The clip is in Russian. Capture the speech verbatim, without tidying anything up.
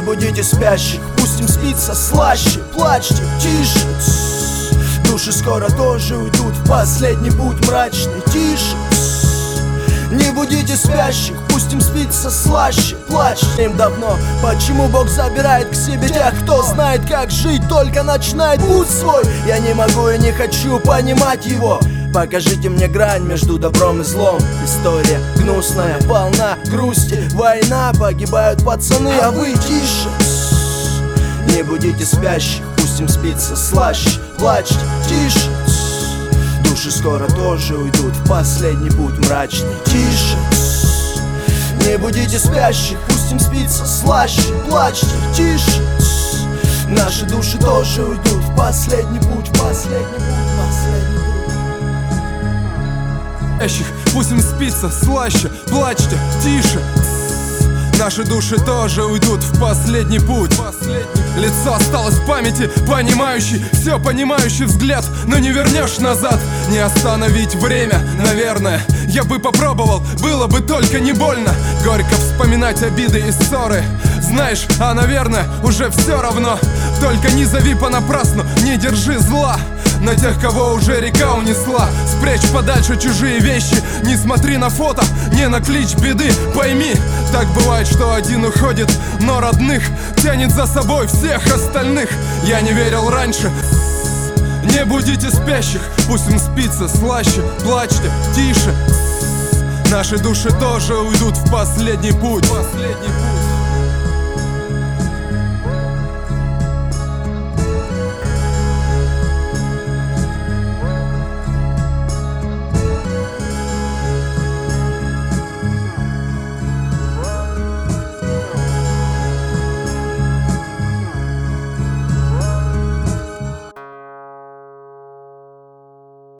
будите спящих, пусть им спится слаще. Плачьте, тише, тс. Души скоро тоже уйдут в последний путь мрачный. Тише, тс. Не будите спящих, пусть им спится слаще. Плачьте им давно, почему Бог забирает к себе тех, кто знает, как жить, только начинает путь свой. Я не могу и не хочу понимать его. Покажите мне грань между добром и злом. История гнусная, полна грусти. Война, погибают пацаны, а вы тише. Не будите спящих, пусть им спится слаще. Плачьте, тише. Души скоро тоже уйдут в последний путь мрачный. Тише. Не будите спящих, пусть им спится слаще. Плачьте, тише. Наши души тоже уйдут в последний путь, в последний путь, последний путь. Спящих, пусть им спится слаще. Плачьте, тише. Наши души тоже уйдут в последний путь. Лицо осталось в памяти, понимающий, все понимающий взгляд, но не вернешь назад. Не остановить время, наверное. Я бы попробовал, было бы только не больно. Горько вспоминать обиды и ссоры. Знаешь, а наверное, уже все равно. Только не зови понапрасну, не держи зла на тех, кого уже река унесла. Спрячь подальше чужие вещи, не смотри на фото, не на клич беды. Пойми, так бывает, что один уходит, но родных тянет за собой всех остальных. Я не верил раньше. Не будите спящих, пусть им спится слаще. Плачьте, тише. Наши души тоже уйдут в последний путь. Последний путь.